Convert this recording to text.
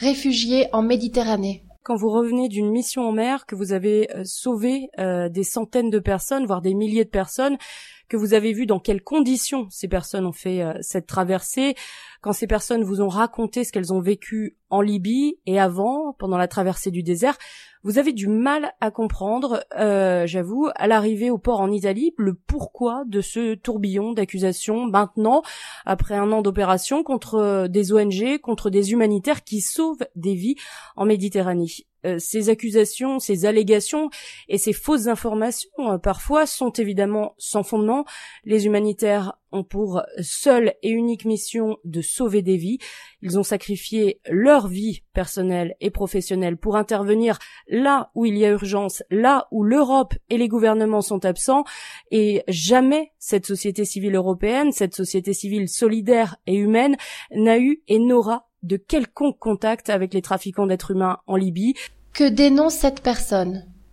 réfugiés en Méditerranée. Quand vous revenez d'une mission en mer, que vous avez sauvé des centaines de personnes, voire des milliers de personnes, que vous avez vu dans quelles conditions ces personnes ont fait cette traversée, quand ces personnes vous ont raconté ce qu'elles ont vécu en Libye et avant, pendant la traversée du désert, vous avez du mal à comprendre, j'avoue, à l'arrivée au port en Italie, le pourquoi de ce tourbillon d'accusations maintenant, après un an d'opération contre des ONG, contre des humanitaires qui sauvent des vies en Méditerranée. Ces accusations, ces allégations et ces fausses informations parfois sont évidemment sans fondement. Les humanitaires ont pour seule et unique mission de sauver des vies. Ils ont sacrifié leur vie personnelle et professionnelle pour intervenir là où il y a urgence, là où l'Europe et les gouvernements sont absents, et jamais cette société civile européenne, cette société civile solidaire et humaine n'a eu et n'aura de quelconque contact avec les trafiquants d'êtres humains en Libye. Que dénonce cette personne?